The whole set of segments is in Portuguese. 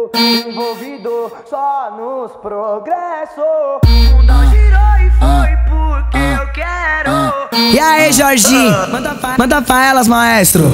envolvido só nos progressos. O mundão girou e foi porque eu quero. E aí, Jorginho, manda pra elas, maestro.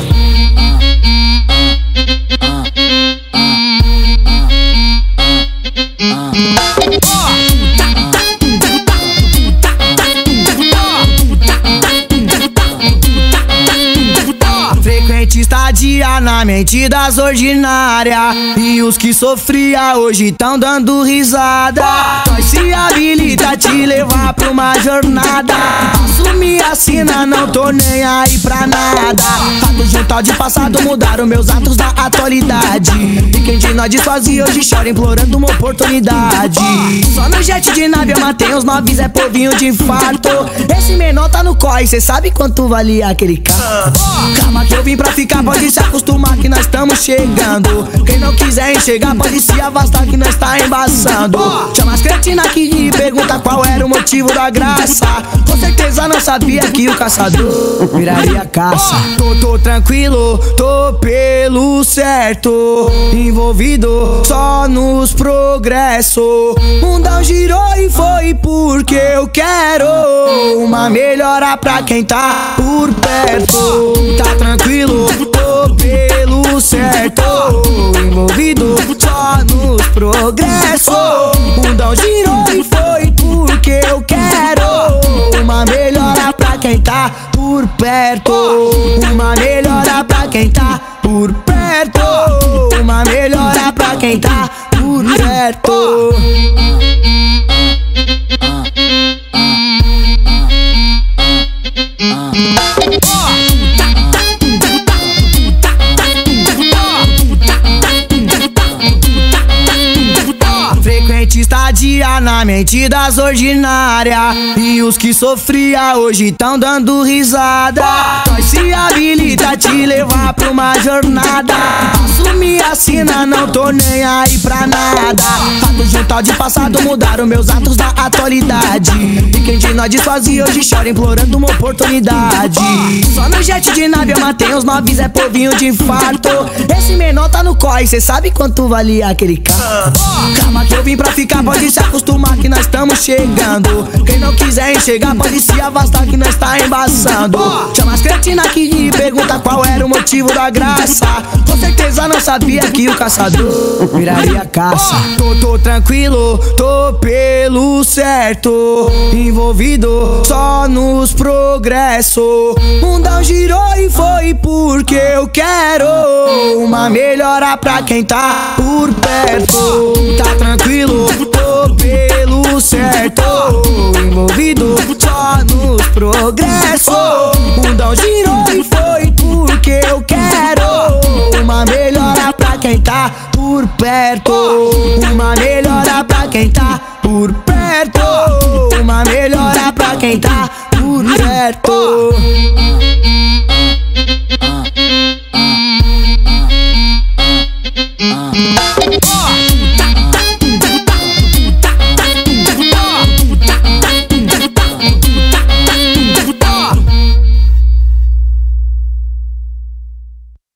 Estadia na mente das ordinárias, e os que sofria hoje tão dando risada. Nós se habilita a te levar pra uma jornada. Assumi a sina, não tô nem aí pra nada. Fato juntal de passado mudaram meus atos da atualidade. E quem de nós desfazia hoje chora implorando uma oportunidade. Só no jet de nave eu matei uns noves, é povinho de infarto. Esse menor tá no corre, cê sabe quanto valia aquele carro? Calma que eu vim pra ficar, pode se acostumar que nós estamos chegando. Quem não quiser enxergar pode se afastar que nós tá embaçando. Chama as cretinas aqui e pergunta qual era o motivo da graça. Com certeza não sabia que o caçador viraria caça. Tô tranquilo, tô pelo certo, envolvido só nos progressos. Mundão girou e foi porque eu quero uma melhora pra quem tá por perto. Tá tranquilo, tô pelo certo, envolvido só nos progressos. Mundão girou e foi porque eu quero uma melhora pra quem tá por perto. Uma melhora pra quem tá por perto. Uma melhora pra quem tá por perto. Estadia na mente das ordinárias, e os que sofria hoje tão dando risada. Nós se habilita a te levar pra uma jornada. Assumi a sina, não tô nem aí pra nada. Fato juntal de passado mudaram meus atos da atualidade. E quem de nós desfazia hoje chora implorando uma oportunidade. Só no jet de nave eu matei uns noves, é povinho de infarto. Esse menor tá no corre, cê sabe quanto valia aquele carro? Calma que eu vim pra ficar, pode se acostumar que nós estamos chegando. Quem não quiser enxergar pode se afastar que nós tá embaçando. Chama as cretinas aqui e pergunta qual era o motivo da graça. Com certeza não sabia que o caçador viraria caça. Tô tranquilo, tô pelo certo, envolvido só nos progressos. Mundão girou e foi porque eu quero uma melhora pra quem tá por perto. Tá tranquilo, tô pelo certo, envolvido só nos progressos. Mundão girou e foi porque eu quero uma melhora pra quem tá por perto. Uma melhora pra quem tá por perto. Uma melhora pra quem tá por perto.